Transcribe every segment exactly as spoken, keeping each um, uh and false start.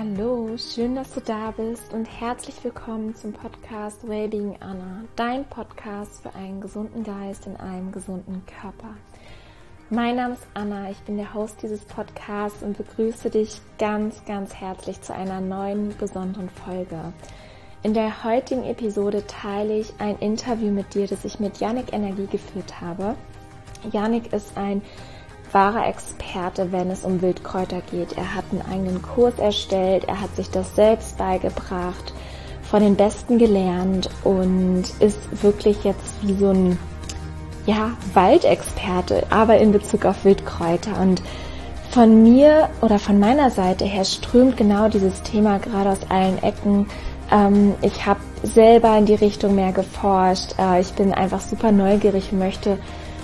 Hallo, schön, dass du da bist und herzlich willkommen zum Podcast Wellbeing Anna, dein Podcast für einen gesunden Geist in einem gesunden Körper. Mein Name ist Anna, ich bin der Host dieses Podcasts und begrüße dich ganz, ganz herzlich zu einer neuen, besonderen Folge. In der heutigen Episode teile ich ein Interview mit dir, das ich mit Yannick Energie geführt habe. Yannick ist ein wahrer Experte, wenn es um Wildkräuter geht. Er hat einen eigenen Kurs erstellt, er hat sich das selbst beigebracht, von den Besten gelernt und ist wirklich jetzt wie so ein ja, Waldexperte, aber in Bezug auf Wildkräuter. Und von mir oder von meiner Seite her strömt genau dieses Thema gerade aus allen Ecken. Ähm, ich habe selber in die Richtung mehr geforscht. Äh, ich bin einfach super neugierig und möchte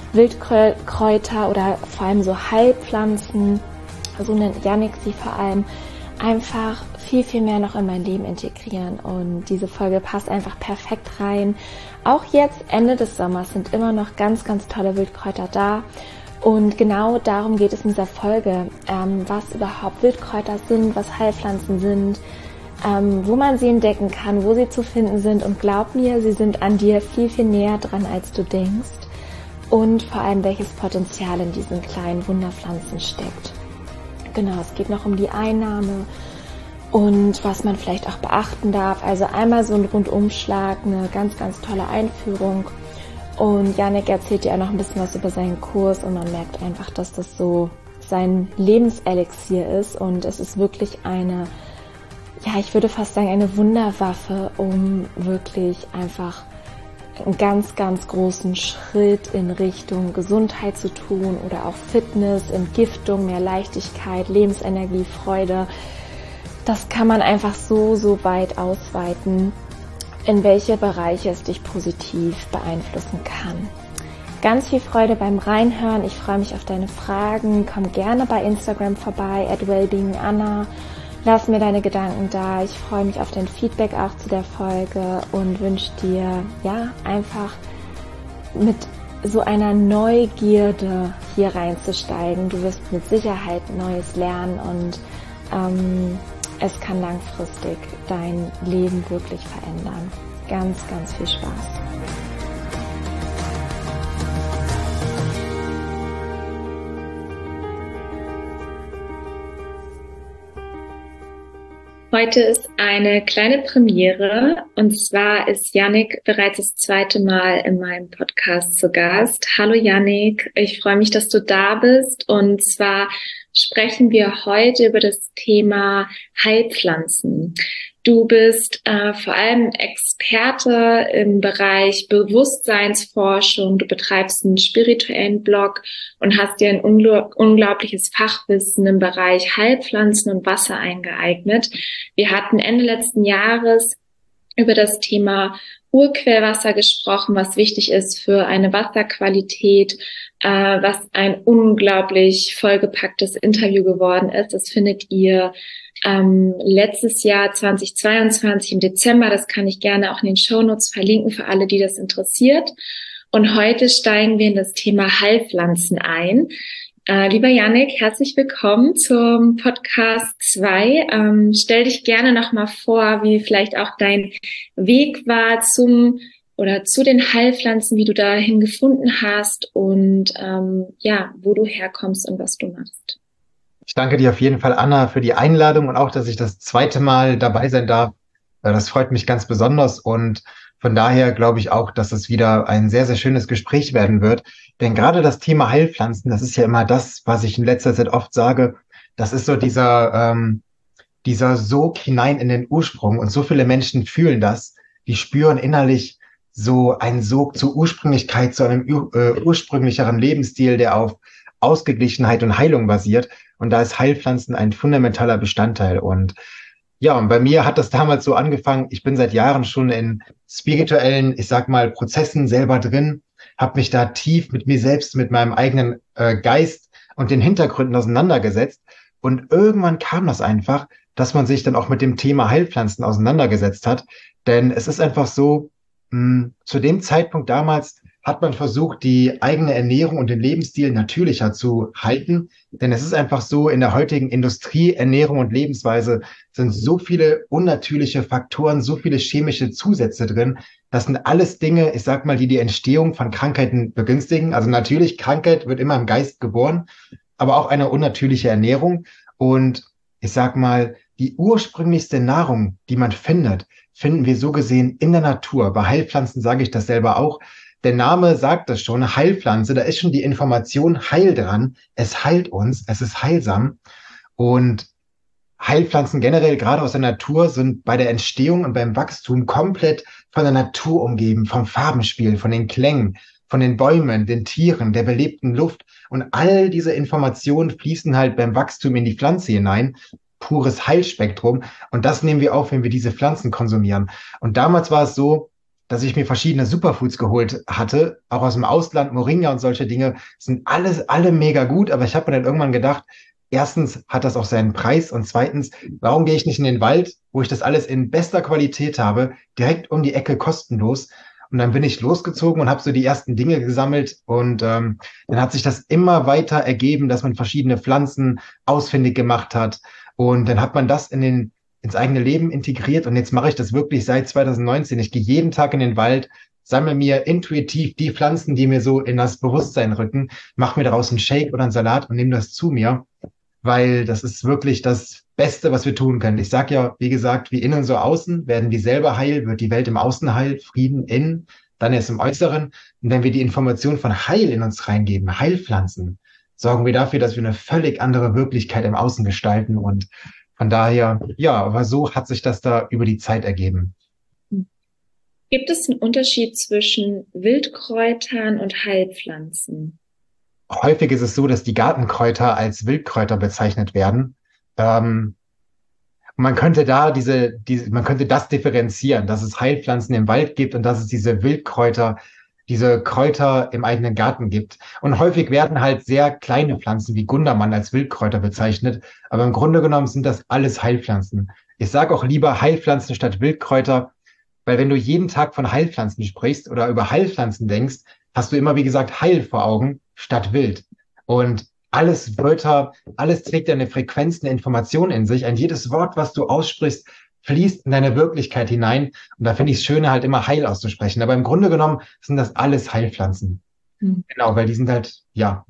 Wildkräuter oder vor allem so Heilpflanzen, so nennt Yannick sie vor allem, einfach viel, viel mehr noch in mein Leben integrieren. Und diese Folge passt einfach perfekt rein. Auch jetzt, Ende des Sommers, sind immer noch ganz, ganz tolle Wildkräuter da. Und genau darum geht es in dieser Folge, ähm, was überhaupt Wildkräuter sind, was Heilpflanzen sind, ähm, wo man sie entdecken kann, wo sie zu finden sind. Und glaub mir, sie sind an dir viel, viel näher dran, als du denkst. Und vor allem, welches Potenzial in diesen kleinen Wunderpflanzen steckt. Genau, es geht noch um die Einnahme und was man vielleicht auch beachten darf. Also einmal so ein Rundumschlag, eine ganz, ganz tolle Einführung. Und Yannick erzählt dir auch noch ein bisschen was über seinen Kurs und man merkt einfach, dass das so sein Lebenselixier ist. Und es ist wirklich eine, ja, ich würde fast sagen, eine Wunderwaffe, um wirklich einfach einen ganz, ganz großen Schritt in Richtung Gesundheit zu tun oder auch Fitness, Entgiftung, mehr Leichtigkeit, Lebensenergie, Freude. Das kann man einfach so, so weit ausweiten, in welche Bereiche es dich positiv beeinflussen kann. Ganz viel Freude beim Reinhören. Ich freue mich auf deine Fragen. Komm gerne bei Instagram vorbei, at wellbeinganna. Lass mir deine Gedanken da. Ich freue mich auf dein Feedback auch zu der Folge und wünsche dir ja einfach mit so einer Neugierde hier reinzusteigen. Du wirst mit Sicherheit Neues lernen und ähm, es kann langfristig dein Leben wirklich verändern. Ganz, ganz viel Spaß. Heute ist eine kleine Premiere und zwar ist Yannick bereits das zweite Mal in meinem Podcast zu Gast. Hallo Yannick, ich freue mich, dass du da bist und zwar sprechen wir heute über das Thema Heilpflanzen. Du bist äh, vor allem Experte im Bereich Bewusstseinsforschung, du betreibst einen spirituellen Blog und hast dir ein ungl- unglaubliches Fachwissen im Bereich Heilpflanzen und Wasser eingeeignet. Wir hatten Ende letzten Jahres über das Thema Urquellwasser gesprochen, was wichtig ist für eine Wasserqualität, äh, was ein unglaublich vollgepacktes Interview geworden ist. Das findet ihr ähm, letztes Jahr zweitausendzweiundzwanzig im Dezember. Das kann ich gerne auch in den Shownotes verlinken für alle, die das interessiert. Und heute steigen wir in das Thema Heilpflanzen ein. Äh, lieber Yannick, herzlich willkommen zum Podcast zwei. Ähm, stell dich gerne nochmal vor, wie vielleicht auch dein Weg war zum oder zu den Heilpflanzen, wie du dahin gefunden hast und ähm, ja, wo du herkommst und was du machst. Ich danke dir auf jeden Fall, Anna, für die Einladung und auch, dass ich das zweite Mal dabei sein darf. Das freut mich ganz besonders und von daher glaube ich auch, dass es wieder ein sehr, sehr schönes Gespräch werden wird. Denn gerade das Thema Heilpflanzen, das ist ja immer das, was ich in letzter Zeit oft sage. Das ist so dieser, ähm, dieser Sog hinein in den Ursprung. Und so viele Menschen fühlen das. Die spüren innerlich so einen Sog zur Ursprünglichkeit, zu einem ur- äh, ursprünglicheren Lebensstil, der auf Ausgeglichenheit und Heilung basiert. Und da ist Heilpflanzen ein fundamentaler Bestandteil. Und ja, und bei mir hat das damals so angefangen. Ich bin seit Jahren schon in spirituellen, ich sag mal, Prozessen selber drin, habe mich da tief mit mir selbst, mit meinem eigenen äh, Geist und den Hintergründen auseinandergesetzt. Und irgendwann kam das einfach, dass man sich dann auch mit dem Thema Heilpflanzen auseinandergesetzt hat. Denn es ist einfach so, mh, zu dem Zeitpunkt damals hat man versucht, die eigene Ernährung und den Lebensstil natürlicher zu halten. Denn es ist einfach so, in der heutigen Industrie, Ernährung und Lebensweise sind so viele unnatürliche Faktoren, so viele chemische Zusätze drin. Das sind alles Dinge, ich sag mal, die die Entstehung von Krankheiten begünstigen. Also natürlich, Krankheit wird immer im Geist geboren, aber auch eine unnatürliche Ernährung. Und ich sag mal, die ursprünglichste Nahrung, die man findet, finden wir so gesehen in der Natur. Bei Heilpflanzen sage ich das selber auch. Der Name sagt es schon, Heilpflanze, da ist schon die Information Heil dran. Es heilt uns, es ist heilsam. Und Heilpflanzen generell, gerade aus der Natur, sind bei der Entstehung und beim Wachstum komplett von der Natur umgeben, vom Farbenspiel, von den Klängen, von den Bäumen, den Tieren, der belebten Luft. Und all diese Informationen fließen halt beim Wachstum in die Pflanze hinein. Pures Heilspektrum. Und das nehmen wir auf, wenn wir diese Pflanzen konsumieren. Und damals war es so, dass ich mir verschiedene Superfoods geholt hatte, auch aus dem Ausland, Moringa und solche Dinge, sind alles, alle mega gut. Aber ich habe mir dann irgendwann gedacht, erstens hat das auch seinen Preis und zweitens, warum gehe ich nicht in den Wald, wo ich das alles in bester Qualität habe, direkt um die Ecke kostenlos? Und dann bin ich losgezogen und habe so die ersten Dinge gesammelt und ähm, dann hat sich das immer weiter ergeben, dass man verschiedene Pflanzen ausfindig gemacht hat und dann hat man das in den ins eigene Leben integriert und jetzt mache ich das wirklich seit zwanzig neunzehn. Ich gehe jeden Tag in den Wald, sammle mir intuitiv die Pflanzen, die mir so in das Bewusstsein rücken, mache mir daraus einen Shake oder einen Salat und nehme das zu mir, weil das ist wirklich das Beste, was wir tun können. Ich sage ja, wie gesagt, wie innen so außen, werden wir selber heil, wird die Welt im Außen heil, Frieden innen, dann erst im Äußeren. Und wenn wir die Information von Heil in uns reingeben, Heilpflanzen, sorgen wir dafür, dass wir eine völlig andere Wirklichkeit im Außen gestalten und von daher, ja, aber so hat sich das da über die Zeit ergeben. Gibt es einen Unterschied zwischen Wildkräutern und Heilpflanzen? Häufig ist es so, dass die Gartenkräuter als Wildkräuter bezeichnet werden. Ähm, man könnte da diese, diese, man könnte das differenzieren, dass es Heilpflanzen im Wald gibt und dass es diese Wildkräuter, diese Kräuter im eigenen Garten gibt. Und häufig werden halt sehr kleine Pflanzen wie Gundermann als Wildkräuter bezeichnet. Aber im Grunde genommen sind das alles Heilpflanzen. Ich sage auch lieber Heilpflanzen statt Wildkräuter, weil wenn du jeden Tag von Heilpflanzen sprichst oder über Heilpflanzen denkst, hast du immer, wie gesagt, Heil vor Augen statt wild. Und alles Wörter, alles trägt ja eine Frequenz, eine Information in sich. Ein jedes Wort, was du aussprichst, fließt in deine Wirklichkeit hinein. Und da finde ich es schöner, halt immer Heil auszusprechen. Aber im Grunde genommen sind das alles Heilpflanzen. Hm. Genau, weil die sind halt, ja.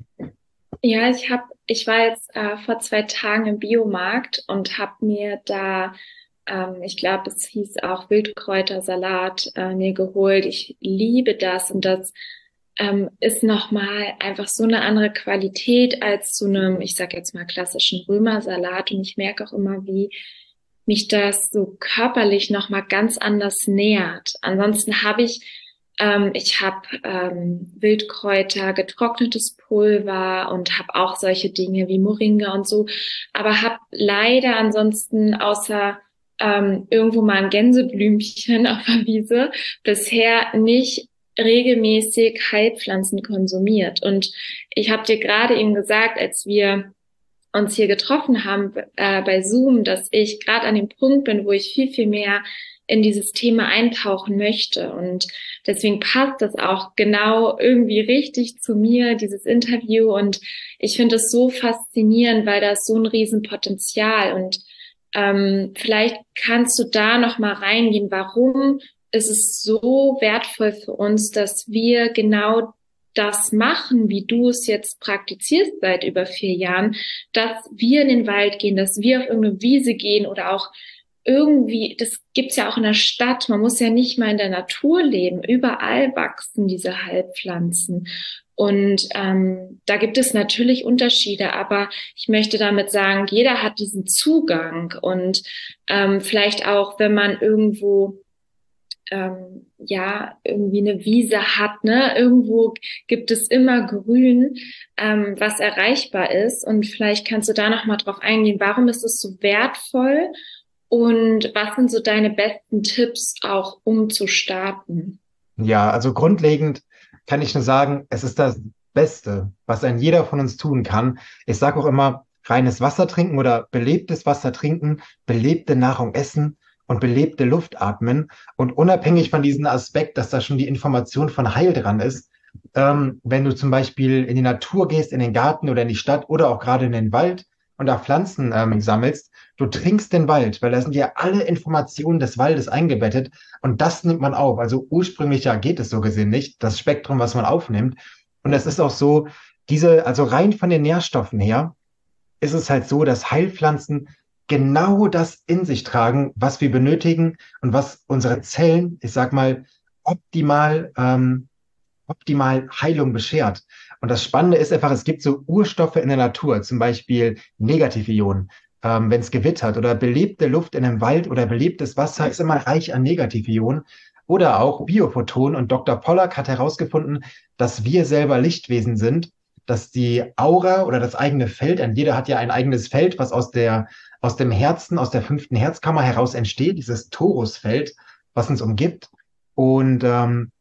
Ja, ich habe, ich war jetzt äh, vor zwei Tagen im Biomarkt und habe mir da, ähm, ich glaube, es hieß auch Wildkräutersalat äh, mir geholt. Ich liebe das und das ähm, ist nochmal einfach so eine andere Qualität als zu einem, ich sag jetzt mal, klassischen Römersalat. Und ich merke auch immer, wie mich das so körperlich nochmal ganz anders nährt. Ansonsten habe ich, ähm, ich habe ähm, Wildkräuter, getrocknetes Pulver und habe auch solche Dinge wie Moringa und so, aber habe leider ansonsten außer ähm, irgendwo mal ein Gänseblümchen auf der Wiese bisher nicht regelmäßig Heilpflanzen konsumiert. Und ich habe dir gerade eben gesagt, als wir uns hier getroffen haben äh, bei Zoom, dass ich gerade an dem Punkt bin, wo ich viel, viel mehr in dieses Thema eintauchen möchte. Und deswegen passt das auch genau irgendwie richtig zu mir, dieses Interview. Und ich finde es so faszinierend, weil da ist so ein Riesenpotenzial. Und ähm, vielleicht kannst du da noch mal reingehen, warum ist es so wertvoll für uns, dass wir genau das machen, wie du es jetzt praktizierst seit über vier Jahren, dass wir in den Wald gehen, dass wir auf irgendeine Wiese gehen oder auch irgendwie, das gibt's ja auch in der Stadt, man muss ja nicht mal in der Natur leben, überall wachsen diese Heilpflanzen. Und ähm, da gibt es natürlich Unterschiede, aber ich möchte damit sagen, jeder hat diesen Zugang und ähm, vielleicht auch, wenn man irgendwo Ähm, ja, irgendwie eine Wiese hat, ne? Irgendwo gibt es immer Grün, ähm, was erreichbar ist. Und vielleicht kannst du da noch mal drauf eingehen, warum ist es so wertvoll und was sind so deine besten Tipps auch, um zu starten? Ja, also grundlegend kann ich nur sagen, es ist das Beste, was ein jeder von uns tun kann. Ich sage auch immer, reines Wasser trinken oder belebtes Wasser trinken, belebte Nahrung essen und belebte Luft atmen. Und unabhängig von diesem Aspekt, dass da schon die Information von Heil dran ist, ähm, wenn du zum Beispiel in die Natur gehst, in den Garten oder in die Stadt oder auch gerade in den Wald und da Pflanzen ähm, sammelst, du trinkst den Wald, weil da sind ja alle Informationen des Waldes eingebettet und das nimmt man auf. Also ursprünglich ja geht es so gesehen nicht, das Spektrum, was man aufnimmt. Und es ist auch so, diese, also rein von den Nährstoffen her, ist es halt so, dass Heilpflanzen genau das in sich tragen, was wir benötigen und was unsere Zellen, ich sag mal, optimal ähm, optimal Heilung beschert. Und das Spannende ist einfach, es gibt so Urstoffe in der Natur, zum Beispiel Negativionen. Ähm, wenn es gewittert oder belebte Luft in einem Wald oder belebtes Wasser ist immer reich an Negativionen. Oder auch Biophotonen. Und Doktor Pollack hat herausgefunden, dass wir selber Lichtwesen sind, dass die Aura oder das eigene Feld, und jeder hat ja ein eigenes Feld, was aus der, aus dem Herzen, aus der fünften Herzkammer heraus entsteht, dieses Torusfeld, was uns umgibt. Und ähm,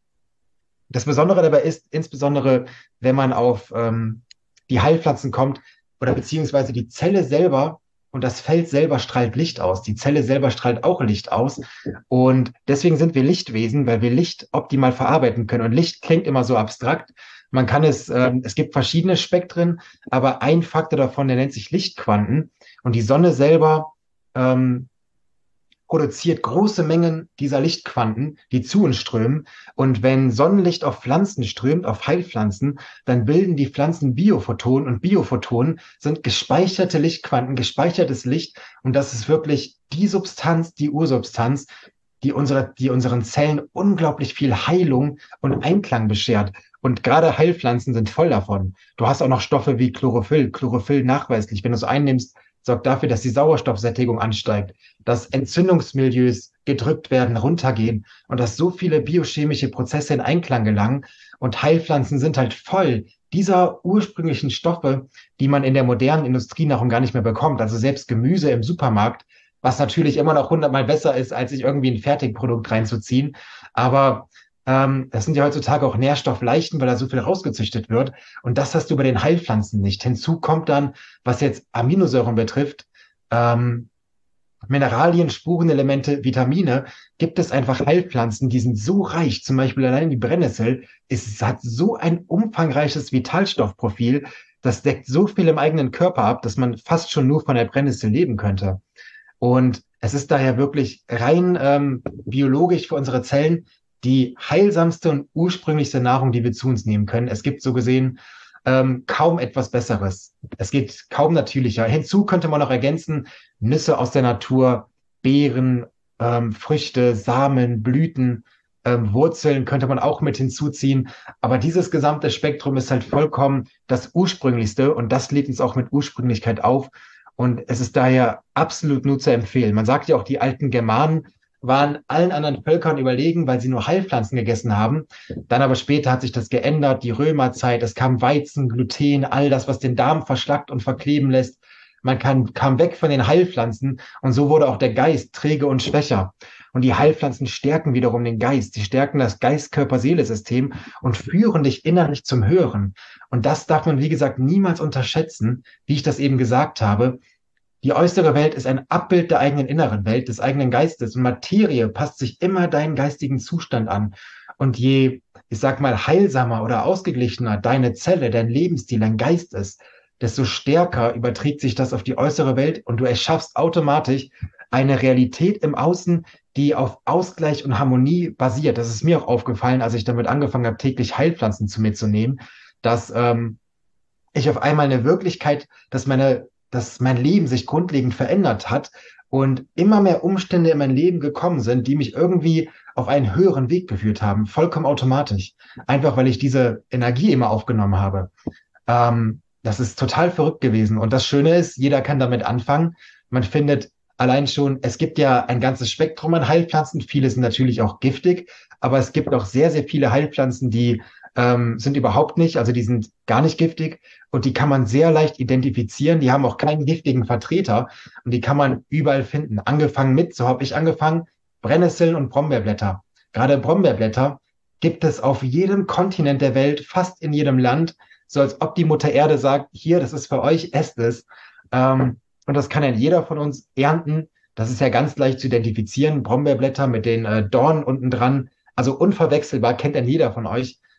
das Besondere dabei ist, insbesondere wenn man auf ähm, die Heilpflanzen kommt oder beziehungsweise die Zelle selber und das Feld selber strahlt Licht aus. Die Zelle selber strahlt auch Licht aus. Und deswegen sind wir Lichtwesen, weil wir Licht optimal verarbeiten können. Und Licht klingt immer so abstrakt. Man kann es, ähm, es gibt verschiedene Spektren, aber ein Faktor davon, der nennt sich Lichtquanten. Und die Sonne selber ähm, produziert große Mengen dieser Lichtquanten, die zu uns strömen. Und wenn Sonnenlicht auf Pflanzen strömt, auf Heilpflanzen, dann bilden die Pflanzen Biophotonen und Biophotonen sind gespeicherte Lichtquanten, gespeichertes Licht. Und das ist wirklich die Substanz, die Ursubstanz, die, unsere, die unseren Zellen unglaublich viel Heilung und Einklang beschert. Und gerade Heilpflanzen sind voll davon. Du hast auch noch Stoffe wie Chlorophyll. Chlorophyll nachweislich, wenn du es einnimmst, sorgt dafür, dass die Sauerstoffsättigung ansteigt, dass Entzündungsmilieus gedrückt werden, runtergehen und dass so viele biochemische Prozesse in Einklang gelangen. Und Heilpflanzen sind halt voll dieser ursprünglichen Stoffe, die man in der modernen Industrienahrung gar nicht mehr bekommt. Also selbst Gemüse im Supermarkt, was natürlich immer noch hundertmal besser ist, als sich irgendwie ein Fertigprodukt reinzuziehen. Aber ähm, das sind ja heutzutage auch Nährstoffleichten, weil da so viel rausgezüchtet wird. Und das hast du bei den Heilpflanzen nicht. Hinzu kommt dann, was jetzt Aminosäuren betrifft, ähm, Mineralien, Spurenelemente, Vitamine, gibt es einfach Heilpflanzen, die sind so reich. Zum Beispiel allein die Brennnessel ist, hat so ein umfangreiches Vitalstoffprofil, das deckt so viel im eigenen Körper ab, dass man fast schon nur von der Brennnessel leben könnte. Und es ist daher wirklich rein ähm, biologisch für unsere Zellen die heilsamste und ursprünglichste Nahrung, die wir zu uns nehmen können. Es gibt so gesehen ähm, kaum etwas Besseres. Es geht kaum natürlicher. Hinzu könnte man noch ergänzen, Nüsse aus der Natur, Beeren, ähm, Früchte, Samen, Blüten, ähm, Wurzeln könnte man auch mit hinzuziehen. Aber dieses gesamte Spektrum ist halt vollkommen das Ursprünglichste und das lädt uns auch mit Ursprünglichkeit auf. Und es ist daher absolut nur zu empfehlen. Man sagt ja auch, die alten Germanen waren allen anderen Völkern überlegen, weil sie nur Heilpflanzen gegessen haben. Dann aber später hat sich das geändert, die Römerzeit, es kam Weizen, Gluten, all das, was den Darm verschlackt und verkleben lässt. Man kann, kam weg von den Heilpflanzen und so wurde auch der Geist träge und schwächer. Und die Heilpflanzen stärken wiederum den Geist. Sie stärken das Geist-Körper-Seele-System und führen dich innerlich zum Hören. Und das darf man, wie gesagt, niemals unterschätzen, wie ich das eben gesagt habe. Die äußere Welt ist ein Abbild der eigenen inneren Welt, des eigenen Geistes. Und Materie passt sich immer deinen geistigen Zustand an. Und je, ich sag mal, heilsamer oder ausgeglichener deine Zelle, dein Lebensstil, dein Geist ist, desto stärker überträgt sich das auf die äußere Welt und du erschaffst automatisch eine Realität im Außen, die auf Ausgleich und Harmonie basiert. Das ist mir auch aufgefallen, als ich damit angefangen habe, täglich Heilpflanzen zu mir zu nehmen, dass ähm, ich auf einmal eine Wirklichkeit, dass meine, dass mein Leben sich grundlegend verändert hat und immer mehr Umstände in mein Leben gekommen sind, die mich irgendwie auf einen höheren Weg geführt haben, vollkommen automatisch. Einfach weil ich diese Energie immer aufgenommen habe. Ähm, das ist total verrückt gewesen. Und das Schöne ist, jeder kann damit anfangen. Man findet allein schon, es gibt ja ein ganzes Spektrum an Heilpflanzen. Viele sind natürlich auch giftig, aber es gibt auch sehr, sehr viele Heilpflanzen, die ähm, sind überhaupt nicht, also die sind gar nicht giftig und die kann man sehr leicht identifizieren. Die haben auch keinen giftigen Vertreter und die kann man überall finden. Angefangen mit, so habe ich angefangen, Brennnesseln und Brombeerblätter. Gerade Brombeerblätter gibt es auf jedem Kontinent der Welt, fast in jedem Land, so als ob die Mutter Erde sagt, hier, das ist für euch, esst es. Ähm, und das kann ja jeder von uns ernten. Das ist ja ganz leicht zu identifizieren. Brombeerblätter mit den äh, Dornen unten dran. Also unverwechselbar, kennt ja jeder von euch.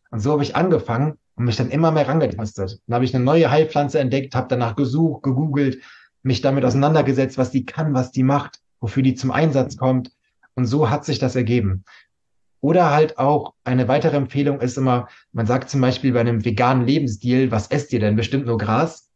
Und so habe ich angefangen und mich dann immer mehr rangetastet. Dann habe ich eine neue Heilpflanze entdeckt, habe danach gesucht, gegoogelt, mich damit auseinandergesetzt, was die kann, was die macht, wofür die zum Einsatz kommt. Und so hat sich das ergeben. Oder halt auch eine weitere Empfehlung ist immer, man sagt zum Beispiel bei einem veganen Lebensstil, was esst ihr denn? Bestimmt nur Gras?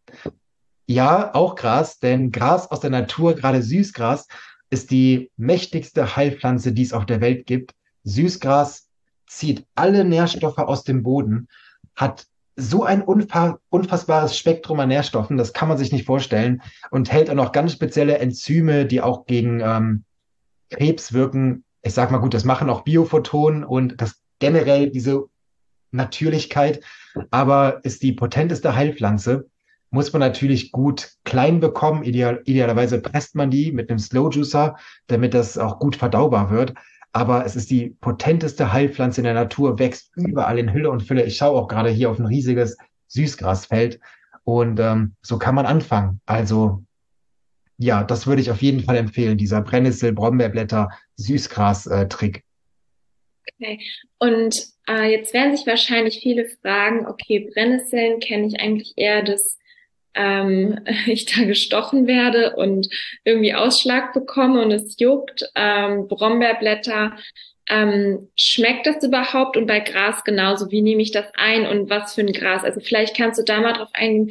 Ja, auch Gras, denn Gras aus der Natur, gerade Süßgras, ist die mächtigste Heilpflanze, die es auf der Welt gibt. Süßgras zieht alle Nährstoffe aus dem Boden, hat so ein unfa unfassbares Spektrum an Nährstoffen, das kann man sich nicht vorstellen, und hält auch noch ganz spezielle Enzyme, die auch gegen ähm, Krebs wirken. Ich sag mal gut, das machen auch Biophotonen und das generell diese Natürlichkeit, aber ist die potenteste Heilpflanze. Muss man natürlich gut klein bekommen. Ideal, idealerweise presst man die mit einem Slow Juicer, damit das auch gut verdaubar wird. Aber es ist die potenteste Heilpflanze in der Natur, wächst überall in Hülle und Fülle. Ich schaue auch gerade hier auf ein riesiges Süßgrasfeld und ähm, so kann man anfangen. Also ja, das würde ich auf jeden Fall empfehlen, dieser Brennnessel, Brombeerblätter, Süßgras-Trick. Okay. Und äh, jetzt werden sich wahrscheinlich viele fragen, okay, Brennnesseln kenne ich eigentlich eher, dass ähm, ich da gestochen werde und irgendwie Ausschlag bekomme und es juckt. Ähm, Brombeerblätter, ähm, schmeckt das überhaupt? Und bei Gras genauso, wie nehme ich das ein und was für ein Gras? Also vielleicht kannst du da mal drauf eingehen,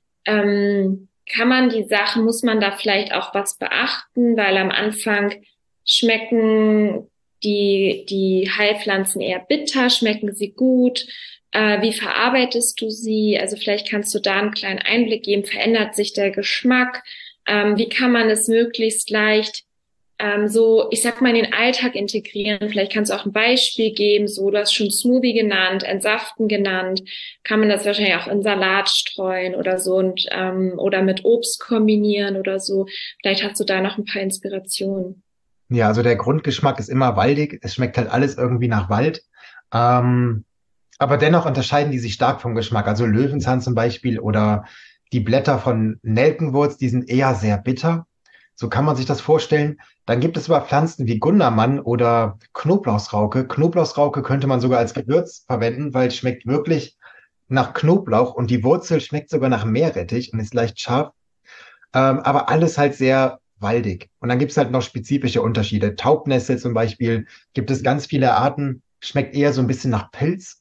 ähm, kann man die Sachen, muss man da vielleicht auch was beachten, weil am Anfang schmecken die, die Heilpflanzen eher bitter, schmecken sie gut? Äh, wie verarbeitest du sie? Also vielleicht kannst du da einen kleinen Einblick geben. Verändert sich der Geschmack? Ähm, wie kann man es möglichst leicht ähm, so, ich sag mal, in den Alltag integrieren? Vielleicht kannst du auch ein Beispiel geben. So, du hast schon Smoothie genannt, Entsaften genannt. Kann man das wahrscheinlich auch in Salat streuen oder so und ähm, oder mit Obst kombinieren oder so. Vielleicht hast du da noch ein paar Inspirationen. Ja, also der Grundgeschmack ist immer waldig. Es schmeckt halt alles irgendwie nach Wald. Ähm, aber dennoch unterscheiden die sich stark vom Geschmack. Also Löwenzahn zum Beispiel oder die Blätter von Nelkenwurz, die sind eher sehr bitter. So kann man sich das vorstellen. Dann gibt es aber Pflanzen wie Gundermann oder Knoblauchsrauke. Knoblauchsrauke könnte man sogar als Gewürz verwenden, weil es schmeckt wirklich nach Knoblauch und die Wurzel schmeckt sogar nach Meerrettich und ist leicht scharf. Ähm, aber alles halt sehr waldig. Und dann gibt es halt noch spezifische Unterschiede. Taubnessel zum Beispiel gibt es ganz viele Arten, schmeckt eher so ein bisschen nach Pilz.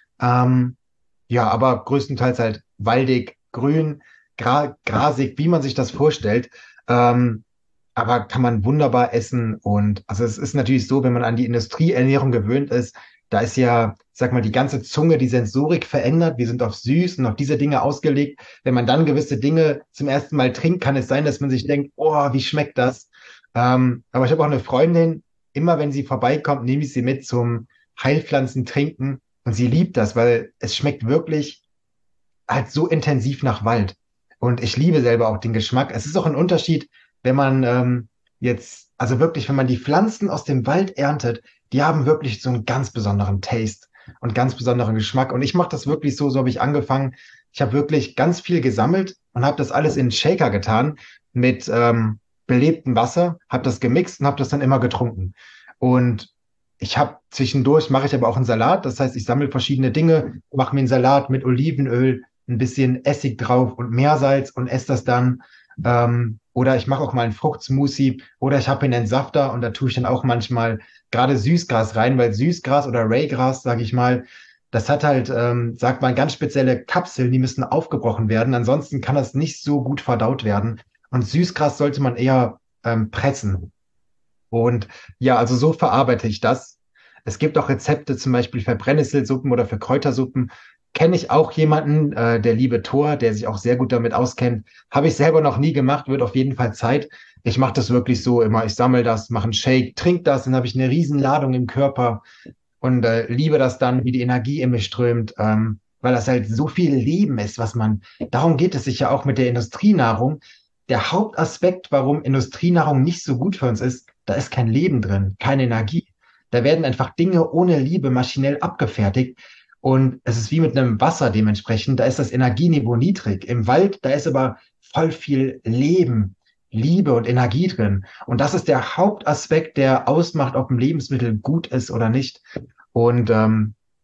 Ähm, ja, aber größtenteils halt waldig, grün, gra grasig, wie man sich das vorstellt. Ähm, aber kann man wunderbar essen. Und also es ist natürlich so, wenn man an die Industrieernährung gewöhnt ist, da ist ja, sag mal, die ganze Zunge, die Sensorik verändert. Wir sind auf süß und auf diese Dinge ausgelegt. Wenn man dann gewisse Dinge zum ersten Mal trinkt, kann es sein, dass man sich denkt, oh, wie schmeckt das? Ähm, aber ich habe auch eine Freundin, immer wenn sie vorbeikommt, nehme ich sie mit zum Heilpflanzen trinken. Und sie liebt das, weil es schmeckt wirklich halt so intensiv nach Wald. Und ich liebe selber auch den Geschmack. Es ist auch ein Unterschied, wenn man ähm, jetzt, also wirklich, wenn man die Pflanzen aus dem Wald erntet, die haben wirklich so einen ganz besonderen Taste und ganz besonderen Geschmack. Und ich mache das wirklich so, so habe ich angefangen. Ich habe wirklich ganz viel gesammelt und habe das alles in einen Shaker getan mit ähm, belebtem Wasser, habe das gemixt und habe das dann immer getrunken. Und ich habe zwischendurch, mache ich aber auch einen Salat. Das heißt, ich sammle verschiedene Dinge, mache mir einen Salat mit Olivenöl, ein bisschen Essig drauf und Meersalz und esse das dann. Ähm, oder ich mache auch mal einen Fruchtsmoothie oder ich habe einen Entsafter und da tue ich dann auch manchmal gerade Süßgras rein, weil Süßgras oder Raygras, sage ich mal, das hat halt, ähm, sagt man, ganz spezielle Kapseln, die müssen aufgebrochen werden. Ansonsten kann das nicht so gut verdaut werden. Und Süßgras sollte man eher ähm, pressen. Und ja, also so verarbeite ich das. Es gibt auch Rezepte zum Beispiel für Brennnesselsuppen oder für Kräutersuppen. Kenne ich auch jemanden, äh, der liebe Thor, der sich auch sehr gut damit auskennt. Habe ich selber noch nie gemacht, wird auf jeden Fall Zeit. Ich mache das wirklich so immer. Ich sammle das, mache einen Shake, trinke das, dann habe ich eine Riesenladung im Körper und äh, liebe das dann, wie die Energie in mich strömt, ähm, weil das halt so viel Leben ist, was man, darum geht es sich ja auch mit der Industrienahrung. Der Hauptaspekt, warum Industrienahrung nicht so gut für uns ist, da ist kein Leben drin, keine Energie. Da werden einfach Dinge ohne Liebe maschinell abgefertigt. Und es ist wie mit einem Wasser dementsprechend. Da ist das Energieniveau niedrig. Im Wald, da ist aber voll viel Leben, Liebe und Energie drin. Und das ist der Hauptaspekt, der ausmacht, ob ein Lebensmittel gut ist oder nicht. Und ähm,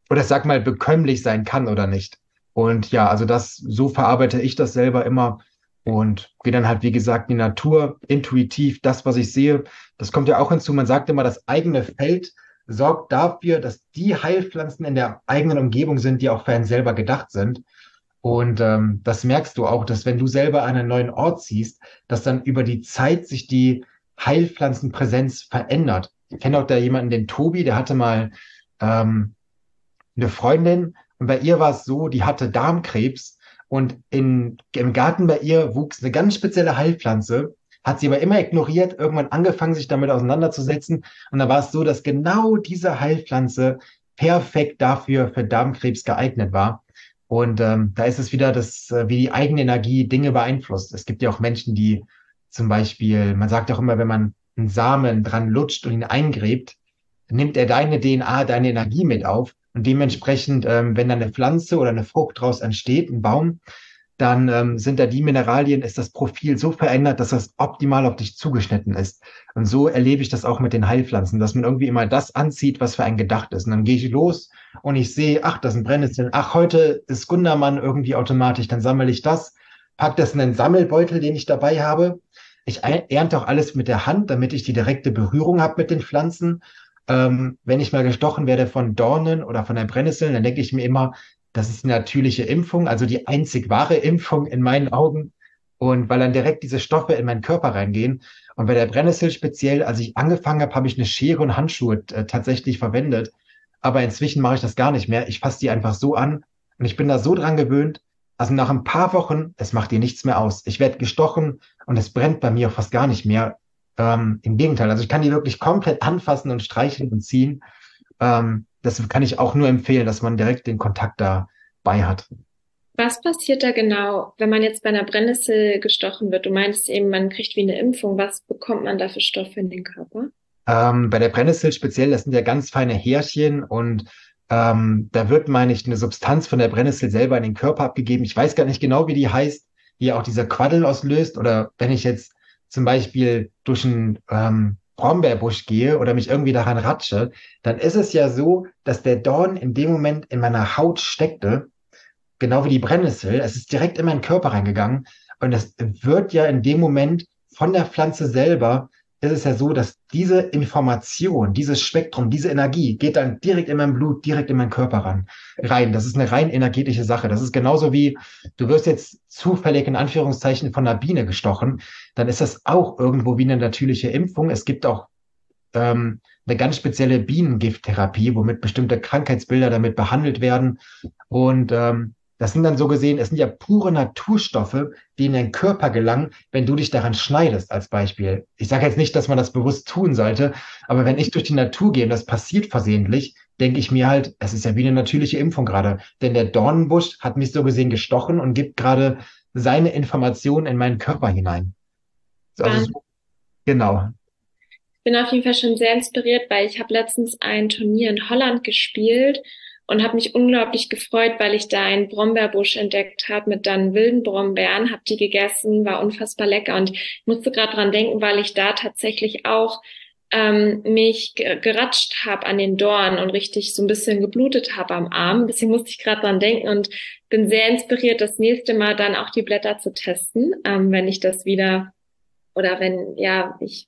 oder sag mal, bekömmlich sein kann oder nicht. Und ja, also das, so verarbeite ich das selber immer und gehe dann halt, wie gesagt, in die Natur, intuitiv, das, was ich sehe. Das kommt ja auch hinzu. Man sagt immer, das eigene Feld sorgt dafür, dass die Heilpflanzen in der eigenen Umgebung sind, die auch für einen selber gedacht sind. Und ähm, das merkst du auch, dass wenn du selber an einen neuen Ort ziehst, dass dann über die Zeit sich die Heilpflanzenpräsenz verändert. Ich kenne auch da jemanden, den Tobi, der hatte mal ähm, eine Freundin und bei ihr war es so, die hatte Darmkrebs und in, im Garten bei ihr wuchs eine ganz spezielle Heilpflanze, hat sie aber immer ignoriert, irgendwann angefangen, sich damit auseinanderzusetzen und dann war es so, dass genau diese Heilpflanze perfekt dafür für Darmkrebs geeignet war. Und ähm, da ist es wieder das, äh, wie die eigene Energie Dinge beeinflusst. Es gibt ja auch Menschen, die zum Beispiel, man sagt auch immer, wenn man einen Samen dran lutscht und ihn eingräbt, nimmt er deine D N A, deine Energie mit auf. Und dementsprechend, ähm, wenn dann eine Pflanze oder eine Frucht daraus entsteht, ein Baum, dann ähm, sind da die Mineralien, ist das Profil so verändert, dass das optimal auf dich zugeschnitten ist. Und so erlebe ich das auch mit den Heilpflanzen, dass man irgendwie immer das anzieht, was für einen gedacht ist. Und dann gehe ich los und ich sehe, ach, das ist ein Brennnessel, ach, heute ist Gundermann irgendwie automatisch, dann sammle ich das, pack das in einen Sammelbeutel, den ich dabei habe. Ich ernte auch alles mit der Hand, damit ich die direkte Berührung habe mit den Pflanzen. Ähm, wenn ich mal gestochen werde von Dornen oder von der Brennnessel, dann denke ich mir immer, das ist eine natürliche Impfung, also die einzig wahre Impfung in meinen Augen. Und weil dann direkt diese Stoffe in meinen Körper reingehen. Und bei der Brennnessel speziell, als ich angefangen habe, habe ich eine Schere und Handschuhe äh, tatsächlich verwendet. Aber inzwischen mache ich das gar nicht mehr. Ich fasse die einfach so an und ich bin da so dran gewöhnt. Also nach ein paar Wochen, es macht dir nichts mehr aus. Ich werde gestochen und es brennt bei mir auch fast gar nicht mehr. Ähm, im Gegenteil, also ich kann die wirklich komplett anfassen und streicheln und ziehen. Ähm, das kann ich auch nur empfehlen, dass man direkt den Kontakt dabei hat. Was passiert da genau, wenn man jetzt bei einer Brennnessel gestochen wird? Du meinst eben, man kriegt wie eine Impfung. Was bekommt man da für Stoffe in den Körper? Ähm, bei der Brennnessel speziell, das sind ja ganz feine Härchen und ähm, da wird, meine ich, eine Substanz von der Brennnessel selber in den Körper abgegeben. Ich weiß gar nicht genau, wie die heißt, die auch dieser Quaddel auslöst. Oder wenn ich jetzt zum Beispiel durch einen ähm, Brombeerbusch gehe oder mich irgendwie daran ratsche, dann ist es ja so, dass der Dorn in dem Moment in meiner Haut steckte, genau wie die Brennnessel. Es ist direkt in meinen Körper reingegangen und es wird ja in dem Moment von der Pflanze selber, ist es ja so, dass diese Information, dieses Spektrum, diese Energie geht dann direkt in mein Blut, direkt in meinen Körper ran, rein. Das ist eine rein energetische Sache. Das ist genauso wie, du wirst jetzt zufällig in Anführungszeichen von einer Biene gestochen, dann ist das auch irgendwo wie eine natürliche Impfung. Es gibt auch ähm, eine ganz spezielle Bienengifttherapie, womit bestimmte Krankheitsbilder damit behandelt werden. Und ähm, das sind dann so gesehen, es sind ja pure Naturstoffe, die in den Körper gelangen, wenn du dich daran schneidest, als Beispiel. Ich sage jetzt nicht, dass man das bewusst tun sollte, aber wenn ich durch die Natur gehe und das passiert versehentlich, denke ich mir halt, es ist ja wie eine natürliche Impfung gerade. Denn der Dornenbusch hat mich so gesehen gestochen und gibt gerade seine Informationen in meinen Körper hinein. Also Wahnsinn. so, genau. Ich bin auf jeden Fall schon sehr inspiriert, weil ich habe letztens ein Turnier in Holland gespielt und habe mich unglaublich gefreut, weil ich da einen Brombeerbusch entdeckt habe mit dann wilden Brombeeren, habe die gegessen, war unfassbar lecker und ich musste gerade dran denken, weil ich da tatsächlich auch ähm, mich ge- geratscht habe an den Dorn und richtig so ein bisschen geblutet habe am Arm. Deswegen musste ich gerade dran denken und bin sehr inspiriert, das nächste Mal dann auch die Blätter zu testen, ähm, wenn ich das wieder oder wenn ja ich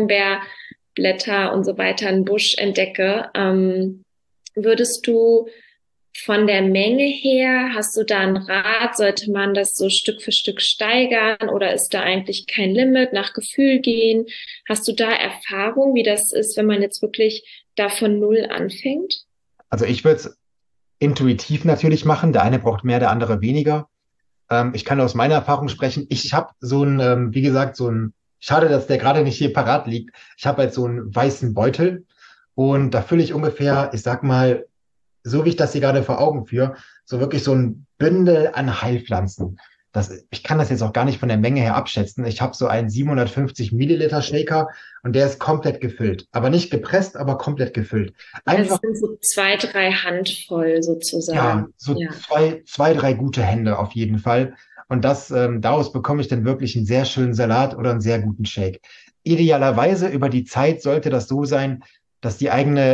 Brombeerblätter und so weiter einen Busch entdecke. Ähm, würdest du von der Menge her, hast du da einen Rat? Sollte man das so Stück für Stück steigern oder ist da eigentlich kein Limit, nach Gefühl gehen? Hast du da Erfahrung, wie das ist, wenn man jetzt wirklich da von Null anfängt? Also ich würde es intuitiv natürlich machen. Der eine braucht mehr, der andere weniger. Ähm, ich kann aus meiner Erfahrung sprechen. Ich habe so ein, ähm, wie gesagt, so ein, schade, dass der gerade nicht hier parat liegt. Ich habe halt so einen weißen Beutel und da fülle ich ungefähr, ich sag mal, so wie ich das hier gerade vor Augen führe, so wirklich so ein Bündel an Heilpflanzen. Das, ich kann das jetzt auch gar nicht von der Menge her abschätzen. Ich habe so einen siebenhundertfünfzig Milliliter Shaker und der ist komplett gefüllt. Aber nicht gepresst, aber komplett gefüllt. Das Einfach, sind so zwei, drei Handvoll ja, sozusagen. so Ja. zwei, zwei, drei gute Hände auf jeden Fall. Und das, ähm, daraus bekomme ich dann wirklich einen sehr schönen Salat oder einen sehr guten Shake. Idealerweise über die Zeit sollte das so sein, dass die eigene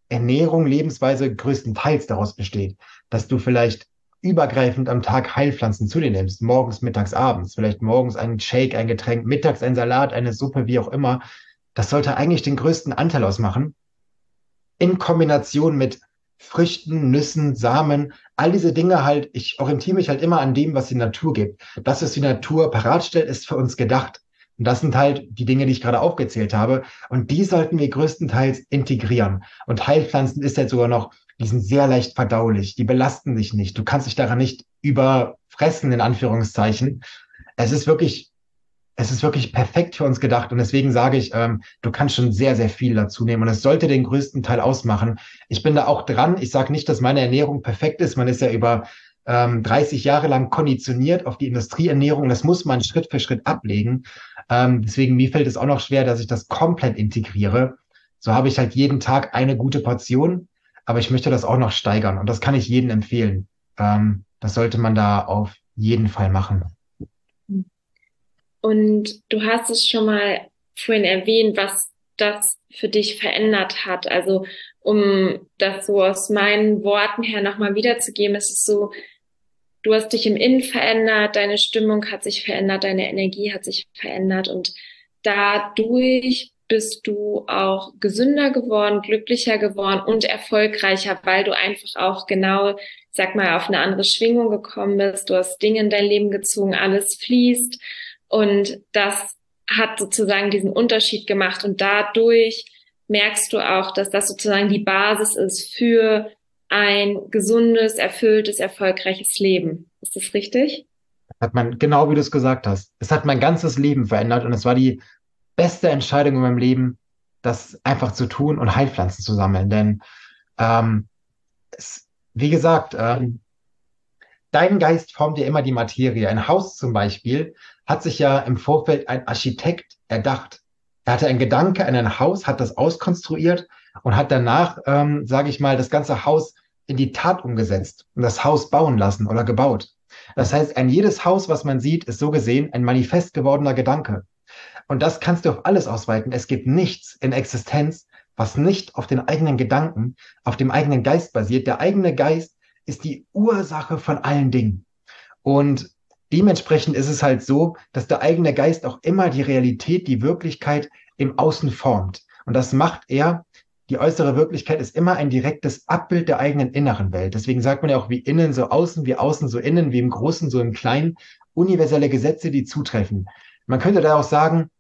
Ernährung, Lebensweise größtenteils daraus besteht, dass du vielleicht übergreifend am Tag Heilpflanzen zu dir nimmst, morgens, mittags, abends, vielleicht morgens einen Shake, ein Getränk, mittags ein Salat, eine Suppe, wie auch immer. Das sollte eigentlich den größten Anteil ausmachen, in Kombination mit Früchten, Nüssen, Samen, all diese Dinge halt. Ich orientiere mich halt immer an dem, was die Natur gibt. Das, was die Natur parat stellt, ist für uns gedacht. Und das sind halt die Dinge, die ich gerade aufgezählt habe. Und die sollten wir größtenteils integrieren. Und Heilpflanzen ist jetzt sogar noch, die sind sehr leicht verdaulich. Die belasten dich nicht. Du kannst dich daran nicht überfressen, in Anführungszeichen. Es ist wirklich Es ist wirklich perfekt für uns gedacht und deswegen sage ich, ähm, du kannst schon sehr, sehr viel dazu nehmen und es sollte den größten Teil ausmachen. Ich bin da auch dran. Ich sage nicht, dass meine Ernährung perfekt ist. Man ist ja über ähm, dreißig Jahre lang konditioniert auf die Industrieernährung. Das muss man Schritt für Schritt ablegen. Ähm, deswegen, mir fällt es auch noch schwer, dass ich das komplett integriere. So habe ich halt jeden Tag eine gute Portion, aber ich möchte das auch noch steigern und das kann ich jedem empfehlen. Ähm, das sollte man da auf jeden Fall machen. Und du hast es schon mal vorhin erwähnt, was das für dich verändert hat. Also um das so aus meinen Worten her nochmal wiederzugeben, ist es so, du hast dich im Innen verändert, deine Stimmung hat sich verändert, deine Energie hat sich verändert und dadurch bist du auch gesünder geworden, glücklicher geworden und erfolgreicher, weil du einfach auch genau, sag mal, auf eine andere Schwingung gekommen bist. Du hast Dinge in dein Leben gezogen, alles fließt. Und das hat sozusagen diesen Unterschied gemacht. Und dadurch merkst du auch, dass das sozusagen die Basis ist für ein gesundes, erfülltes, erfolgreiches Leben. Ist das richtig? Hat man, genau wie du es gesagt hast. Es hat mein ganzes Leben verändert und es war die beste Entscheidung in meinem Leben, das einfach zu tun und Heilpflanzen zu sammeln. Denn, ähm, es, wie gesagt, ähm, dein Geist formt ja immer die Materie. Ein Haus zum Beispiel hat sich ja im Vorfeld ein Architekt erdacht. Er hatte einen Gedanke an ein Haus, hat das auskonstruiert und hat danach, ähm, sage ich mal, das ganze Haus in die Tat umgesetzt und das Haus bauen lassen oder gebaut. Das heißt, ein jedes Haus, was man sieht, ist so gesehen ein manifest gewordener Gedanke. Und das kannst du auf alles ausweiten. Es gibt nichts in Existenz, was nicht auf den eigenen Gedanken, auf dem eigenen Geist basiert. Der eigene Geist ist die Ursache von allen Dingen. Und dementsprechend ist es halt so, dass der eigene Geist auch immer die Realität, die Wirklichkeit im Außen formt. Und das macht er. Die äußere Wirklichkeit ist immer ein direktes Abbild der eigenen inneren Welt. Deswegen sagt man ja auch, wie innen so außen, wie außen so innen, wie im Großen so im Kleinen, universelle Gesetze, die zutreffen. Man könnte da auch sagen,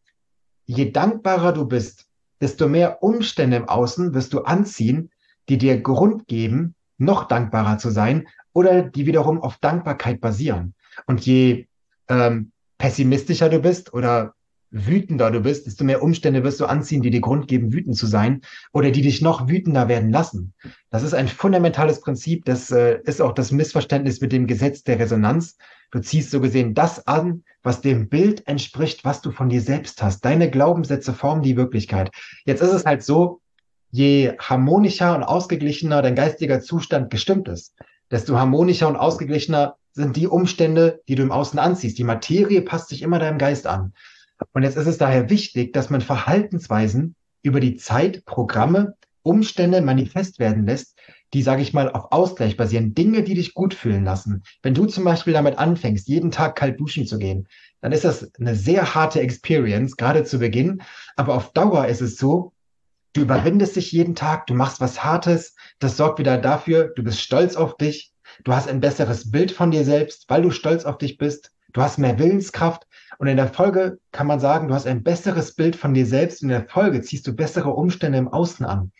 je dankbarer du bist, desto mehr Umstände im Außen wirst du anziehen, die dir Grund geben, noch dankbarer zu sein oder die wiederum auf Dankbarkeit basieren. Und je ähm, pessimistischer du bist oder wütender du bist, desto mehr Umstände wirst du anziehen, die dir Grund geben, wütend zu sein oder die dich noch wütender werden lassen. Das ist ein fundamentales Prinzip. Das äh, ist auch das Missverständnis mit dem Gesetz der Resonanz. Du ziehst so gesehen das an, was dem Bild entspricht, was du von dir selbst hast. Deine Glaubenssätze formen die Wirklichkeit. Jetzt ist es halt so, je harmonischer und ausgeglichener dein geistiger Zustand gestimmt ist, desto harmonischer und ausgeglichener sind die Umstände, die du im Außen anziehst. Die Materie passt sich immer deinem Geist an. Und jetzt ist es daher wichtig, dass man Verhaltensweisen über die Zeit, Programme, Umstände manifest werden lässt, die, sage ich mal, auf Ausgleich basieren. Dinge, die dich gut fühlen lassen. Wenn du zum Beispiel damit anfängst, jeden Tag kalt duschen zu gehen, dann ist das eine sehr harte Experience, gerade zu Beginn. Aber auf Dauer ist es so, du überwindest dich jeden Tag, du machst was Hartes, das sorgt wieder dafür, du bist stolz auf dich, du hast ein besseres Bild von dir selbst, weil du stolz auf dich bist, du hast mehr Willenskraft und in der Folge kann man sagen, du hast ein besseres Bild von dir selbst und in der Folge ziehst du bessere Umstände im Außen an.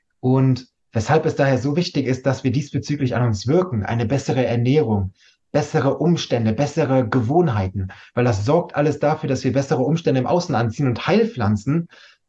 Und weshalb es daher so wichtig ist, dass wir diesbezüglich an uns wirken, eine bessere Ernährung, bessere Umstände, bessere Gewohnheiten, weil das sorgt alles dafür, dass wir bessere Umstände im Außen anziehen und Heilpflanzen.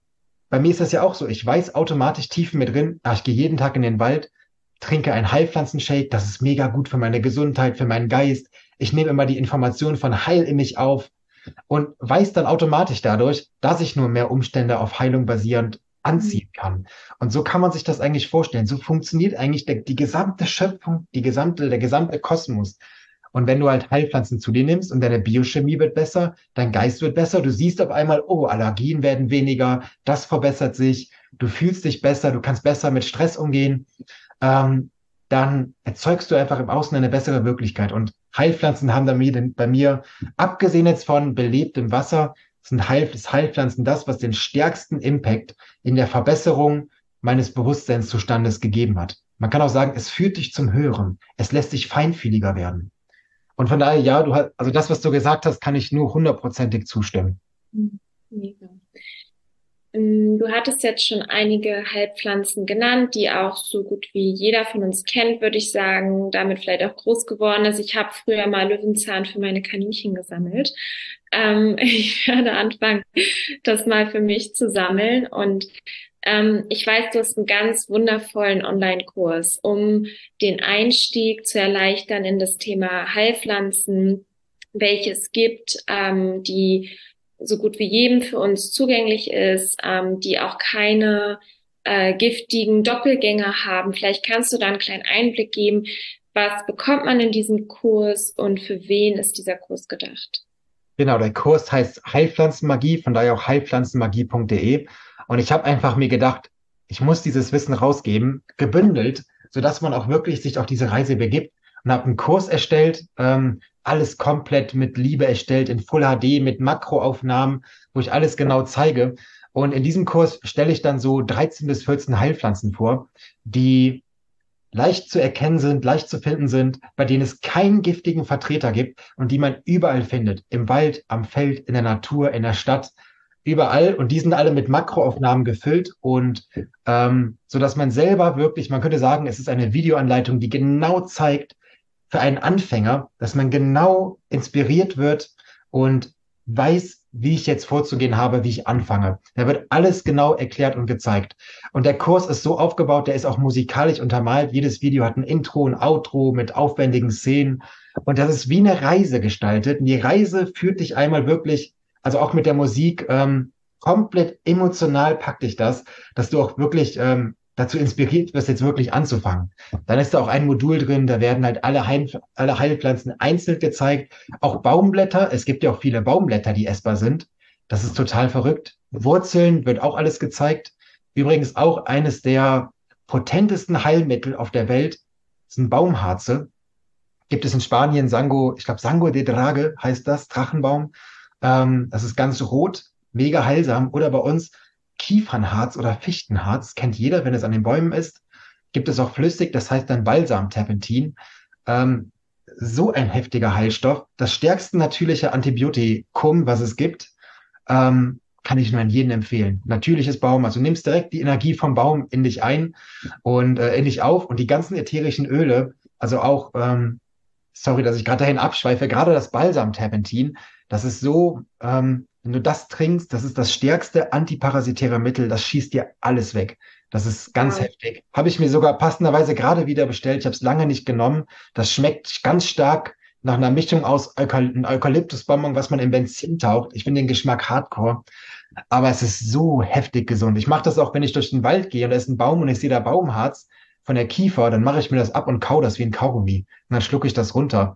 Bei mir ist das ja auch so. Ich weiß automatisch tief mit drin, ach, ich gehe jeden Tag in den Wald, trinke einen Heilpflanzenshake, das ist mega gut für meine Gesundheit, für meinen Geist. Ich nehme immer die Informationen von Heil in mich auf und weiß dann automatisch dadurch, dass ich nur mehr Umstände auf Heilung basierend anziehen kann. Und so kann man sich das eigentlich vorstellen. So funktioniert eigentlich der, die gesamte Schöpfung, die gesamte, der gesamte Kosmos. Und wenn du halt Heilpflanzen zu dir nimmst und deine Biochemie wird besser, dein Geist wird besser, du siehst auf einmal, oh, Allergien werden weniger, das verbessert sich, du fühlst dich besser, du kannst besser mit Stress umgehen, ähm, dann erzeugst du einfach im Außen eine bessere Wirklichkeit. Und Heilpflanzen haben bei mir, bei mir abgesehen jetzt von belebtem Wasser, sind Heil, ist Heilpflanzen das, was den stärksten Impact in der Verbesserung meines Bewusstseinszustandes gegeben hat. Man kann auch sagen, es führt dich zum Hören. Es lässt dich feinfühliger werden. Und von daher, ja, du hast, also das, was du gesagt hast, kann ich nur hundertprozentig zustimmen. Mega. Du hattest jetzt schon einige Heilpflanzen genannt, die auch so gut wie jeder von uns kennt, würde ich sagen, damit vielleicht auch groß geworden ist. Ich habe früher mal Löwenzahn für meine Kaninchen gesammelt. Ähm, ich werde anfangen, das mal für mich zu sammeln. Und ähm, ich weiß, du hast einen ganz wundervollen Online-Kurs, um den Einstieg zu erleichtern in das Thema Heilpflanzen, welches gibt, ähm, die so gut wie jedem für uns zugänglich ist, ähm, die auch keine äh, giftigen Doppelgänger haben. Vielleicht kannst du da einen kleinen Einblick geben, was bekommt man in diesem Kurs und für wen ist dieser Kurs gedacht? Genau, der Kurs heißt Heilpflanzenmagie, von daher auch heilpflanzenmagie punkt de. Und ich habe einfach mir gedacht, ich muss dieses Wissen rausgeben, gebündelt, sodass man auch wirklich sich auf diese Reise begibt, und habe einen Kurs erstellt, ähm, alles komplett mit Liebe erstellt, in Full H D, mit Makroaufnahmen, wo ich alles genau zeige. Und in diesem Kurs stelle ich dann so dreizehn bis vierzehn Heilpflanzen vor, die leicht zu erkennen sind, leicht zu finden sind, bei denen es keinen giftigen Vertreter gibt und die man überall findet. Im Wald, am Feld, in der Natur, in der Stadt, überall. Und die sind alle mit Makroaufnahmen gefüllt und ähm, so dass man selber wirklich, man könnte sagen, es ist eine Videoanleitung, die genau zeigt, für einen Anfänger, dass man genau inspiriert wird und weiß, wie ich jetzt vorzugehen habe, wie ich anfange. Da wird alles genau erklärt und gezeigt. Und der Kurs ist so aufgebaut, der ist auch musikalisch untermalt. Jedes Video hat ein Intro, ein Outro mit aufwendigen Szenen. Und das ist wie eine Reise gestaltet. Und die Reise führt dich einmal wirklich, also auch mit der Musik, ähm, komplett emotional packt dich das, dass du auch wirklich ähm, dazu inspiriert wirst, jetzt wirklich anzufangen. Dann ist da auch ein Modul drin, da werden halt alle, Heil, alle Heilpflanzen einzeln gezeigt, auch Baumblätter. Es gibt ja auch viele Baumblätter, die essbar sind. Das ist total verrückt. Wurzeln wird auch alles gezeigt. Übrigens auch eines der potentesten Heilmittel auf der Welt sind Baumharze. Gibt es in Spanien Sango, ich glaube Sango de Drage heißt das, Drachenbaum. Ähm, das ist ganz rot, mega heilsam. Oder bei uns Kiefernharz oder Fichtenharz, kennt jeder, wenn es an den Bäumen ist. Gibt es auch flüssig, das heißt dann Balsamterpentin. Ähm, so ein heftiger Heilstoff. Das stärkste natürliche Antibiotikum, was es gibt, ähm, kann ich nur an jeden empfehlen. Natürliches Baum, also nimmst direkt die Energie vom Baum in dich ein und äh, in dich auf und die ganzen ätherischen Öle, also auch, ähm, sorry, dass ich gerade dahin abschweife, gerade das Balsamterpentin, das ist so, ähm, wenn du das trinkst, das ist das stärkste antiparasitäre Mittel, das schießt dir alles weg. Das ist ganz Wow. heftig. Habe ich mir sogar passenderweise gerade wieder bestellt. Ich habe es lange nicht genommen. Das schmeckt ganz stark nach einer Mischung aus Eukaly Eukalyptusbonbon, was man in Benzin taucht. Ich finde den Geschmack hardcore, aber es ist so heftig gesund. Ich mache das auch, wenn ich durch den Wald gehe und da ist ein Baum und ich sehe da Baumharz von der Kiefer, dann mache ich mir das ab und kau das wie ein Kaugummi. Und dann schlucke ich das runter.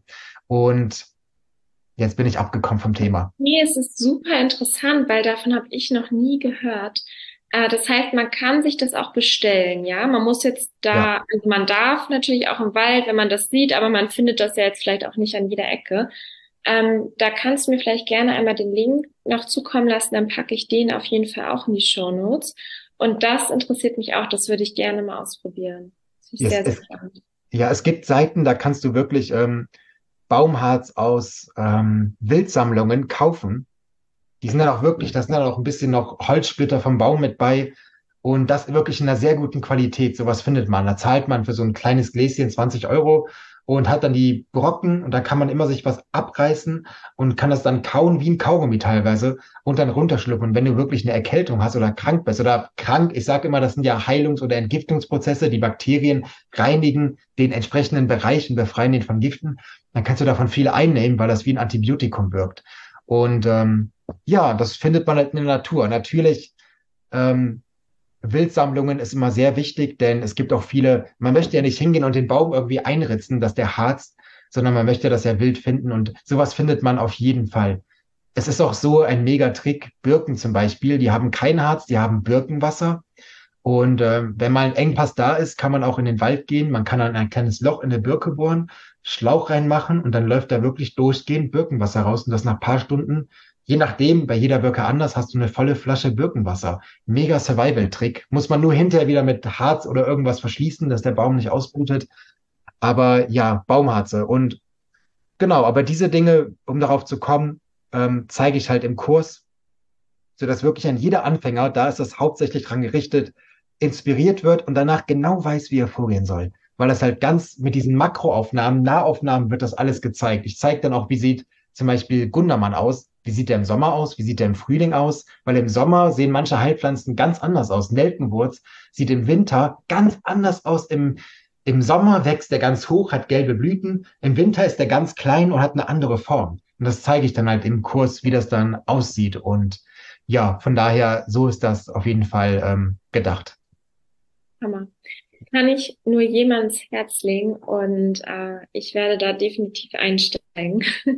Und jetzt bin ich abgekommen vom Thema. Nee, es ist super interessant, weil davon habe ich noch nie gehört. Äh, das heißt, man kann sich das auch bestellen, ja? Man muss jetzt Ja. da, also man darf natürlich auch im Wald, wenn man das sieht, aber man findet das ja jetzt vielleicht auch nicht an jeder Ecke. Ähm, da kannst du mir vielleicht gerne einmal den Link noch zukommen lassen, dann packe ich den auf jeden Fall auch in die Shownotes. Und das interessiert mich auch, das würde ich gerne mal ausprobieren. Das finde ich Es, sehr, sehr es, spannend. ja, es gibt Seiten, da kannst du wirklich ähm, Baumharz aus ähm, Wildsammlungen kaufen. Die sind dann auch wirklich, da sind dann auch ein bisschen noch Holzsplitter vom Baum mit bei. Und das wirklich in einer sehr guten Qualität. Sowas findet man. Da zahlt man für so ein kleines Gläschen zwanzig Euro und hat dann die Brocken und da kann man immer sich was abreißen und kann das dann kauen wie ein Kaugummi teilweise und dann runterschlucken. Und wenn du wirklich eine Erkältung hast oder krank bist oder krank, ich sage immer, das sind ja Heilungs- oder Entgiftungsprozesse, die Bakterien reinigen den entsprechenden Bereich und befreien den von Giften, dann kannst du davon viel einnehmen, weil das wie ein Antibiotikum wirkt. Und ähm, ja, das findet man halt in der Natur. Natürlich, ähm, Wildsammlungen ist immer sehr wichtig, denn es gibt auch viele, man möchte ja nicht hingehen und den Baum irgendwie einritzen, dass der harzt, sondern man möchte das ja wild finden und sowas findet man auf jeden Fall. Es ist auch so ein Mega-Trick, Birken zum Beispiel, die haben kein Harz, die haben Birkenwasser. Und äh, wenn mal ein Engpass da ist, kann man auch in den Wald gehen. Man kann dann ein kleines Loch in eine Birke bohren, Schlauch reinmachen und dann läuft da wirklich durchgehend Birkenwasser raus. Und das nach paar Stunden, je nachdem, bei jeder Birke anders, hast du eine volle Flasche Birkenwasser. Mega Survival-Trick. Muss man nur hinterher wieder mit Harz oder irgendwas verschließen, dass der Baum nicht ausblutet. Aber ja, Baumharze. Und genau, aber diese Dinge, um darauf zu kommen, ähm, zeige ich halt im Kurs, sodass wirklich ein jeder Anfänger, da ist das hauptsächlich dran gerichtet, inspiriert wird und danach genau weiß, wie er vorgehen soll. Weil das halt ganz mit diesen Makroaufnahmen, Nahaufnahmen wird das alles gezeigt. Ich zeige dann auch, wie sieht zum Beispiel Gundermann aus, wie sieht der im Sommer aus, wie sieht der im Frühling aus, weil im Sommer sehen manche Heilpflanzen ganz anders aus. Nelkenwurz sieht im Winter ganz anders aus. Im, im Sommer wächst der ganz hoch, hat gelbe Blüten, im Winter ist der ganz klein und hat eine andere Form. Und das zeige ich dann halt im Kurs, wie das dann aussieht. Und ja, von daher, so ist das auf jeden Fall ähm, gedacht. Hammer. Kann ich nur jedem ans Herz legen und äh, ich werde da definitiv einsteigen.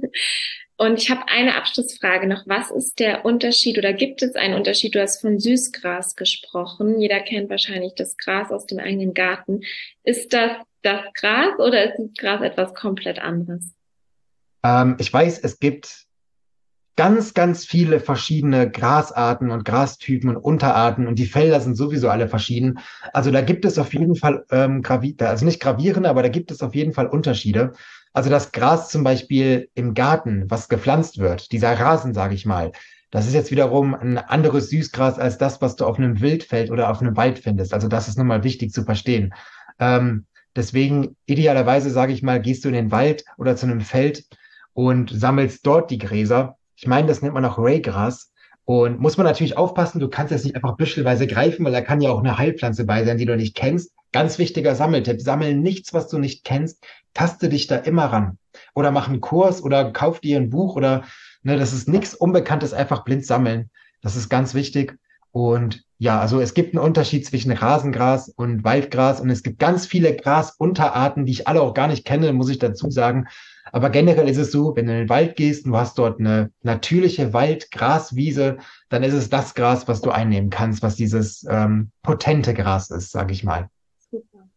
Und ich habe eine Abschlussfrage noch. Was ist der Unterschied oder gibt es einen Unterschied? Du hast von Süßgras gesprochen. Jeder kennt wahrscheinlich das Gras aus dem eigenen Garten. Ist das das Gras oder ist das Gras etwas komplett anderes? Ähm, ich weiß, es gibt ganz, ganz viele verschiedene Grasarten und Grastypen und Unterarten und die Felder sind sowieso alle verschieden. Also da gibt es auf jeden Fall ähm, gravi also nicht gravierende, aber da gibt es auf jeden Fall Unterschiede. Also das Gras zum Beispiel im Garten, was gepflanzt wird, dieser Rasen, sage ich mal, das ist jetzt wiederum ein anderes Süßgras als das, was du auf einem Wildfeld oder auf einem Wald findest. Also das ist nun mal wichtig zu verstehen. Ähm, deswegen idealerweise, sage ich mal, gehst du in den Wald oder zu einem Feld und sammelst dort die Gräser. Ich meine, das nennt man auch Raygras. Und muss man natürlich aufpassen, du kannst jetzt nicht einfach büschelweise greifen, weil da kann ja auch eine Heilpflanze bei sein, die du nicht kennst. Ganz wichtiger Sammeltipp, sammel nichts, was du nicht kennst, taste dich da immer ran. Oder mach einen Kurs oder kauf dir ein Buch oder, ne, das ist nichts Unbekanntes, einfach blind sammeln. Das ist ganz wichtig. Und ja, also es gibt einen Unterschied zwischen Rasengras und Waldgras und es gibt ganz viele Grasunterarten, die ich alle auch gar nicht kenne, muss ich dazu sagen. Aber generell ist es so, wenn du in den Wald gehst und du hast dort eine natürliche Waldgraswiese, dann ist es das Gras, was du einnehmen kannst, was dieses ähm, potente Gras ist, sage ich mal. Super.